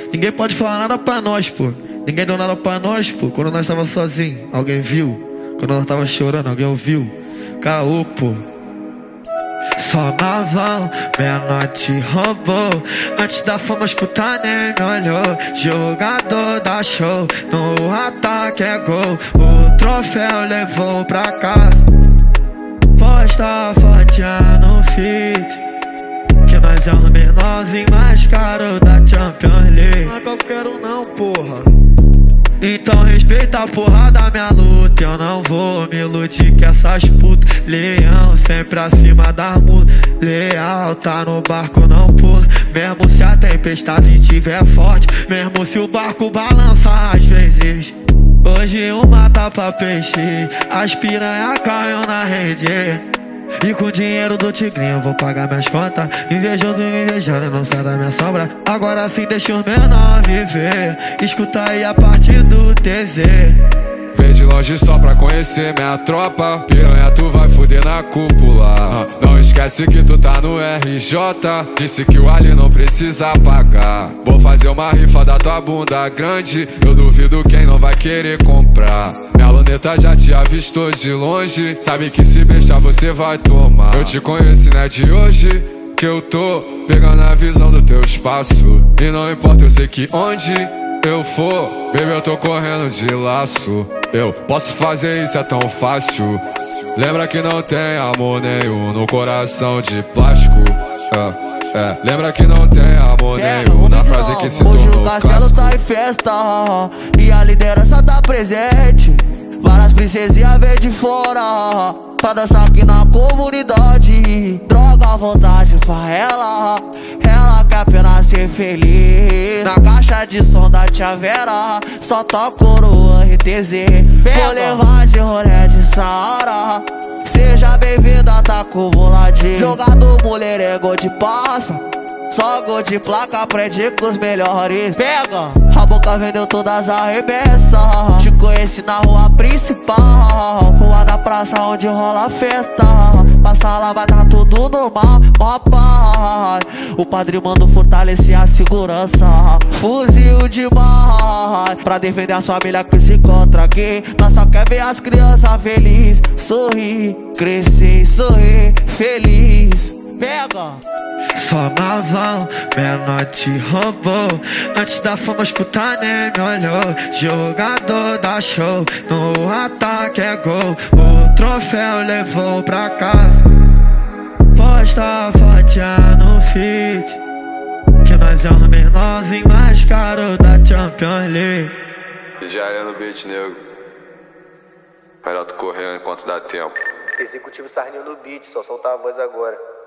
Ninguém pode falar nada pra nós, pô. Ninguém deu nada pra nós, pô. Quando nós tava sozinho, alguém viu? Quando nós tava chorando, alguém ouviu? Caô, pô. Só navão, meia-noite roubou. Antes da fama os puta nem me olhou. Jogador da show, no ataque é gol. O troféu levou pra casa. Posta a fotinha no feed, que nós é o menorzinho mais caro da Champions League. Não é qualquer um não, porra. Então respeita a porra da minha luta. Eu não vou me iludir que essas putas. Leão sempre acima da muda. Leal tá no barco, não pula. Mesmo se a tempestade tiver forte, mesmo se o barco balança às vezes. Hoje uma tá pra peixe, as piranha caiu na rede. E com o dinheiro do tigrinho eu vou pagar minhas contas. Invejoso me invejando, não sai da minha sombra. Agora sim deixa os menor viver. Escuta aí a parte do TZ. Vem de longe só pra conhecer minha tropa. Piranha, tu vai fuder na cúpula. Não esquece que tu tá no RJ. Disse que o Ali não precisa pagar. Vou fazer uma rifa da tua bunda grande. Eu duvido quem não vai querer comprar. Minha luneta já te avistou de longe. Sabe que se beijar você vai tomar. Eu te conheço, né, de hoje que eu tô pegando a visão do teu espaço. E não importa, eu sei que onde eu for, baby, eu tô correndo de laço. Eu posso fazer isso, é tão fácil. Lembra que não tem amor nenhum no coração de plástico. Lembra que não tem amor nenhum na frase que se tornou clássico. Hoje o castelo tá em festa e a liderança tá presente. Várias princesinhas vêm de fora pra dançar aqui na comunidade. Droga à vontade pra ela quer apenas ser feliz. Na caixa de som da tia Vera só toca o RTZ. Vou levar de rolê de Saara. Seja bem-vinda, tá com voladinho. Jogador mulherengo de passa, só gol de placa, aprende com os melhores. Pega, a boca vendeu todas as remessas. Te conheci na rua principal, rua da praça onde rola a festa. Passa lá, vai dar tudo normal, mó paz. O padre manda fortalecer a segurança. Fuzil de barra pra defender a família que se encontra aqui. Nós só quer ver as crianças felizes, sorrir, crescer e sorrir feliz. Pega! Só navão, meia-noite roubou. Antes da fama os puta nem me olhou. Jogador da show, no ataque é gol. O troféu levou pra casa. Posta a fotinha no feed, que nós é o menorzinho mais caro da Champions League. DJ no beat, nego. Melhor tu correr enquanto dá tempo. Executivo Sarninho no beat, só soltar a voz agora.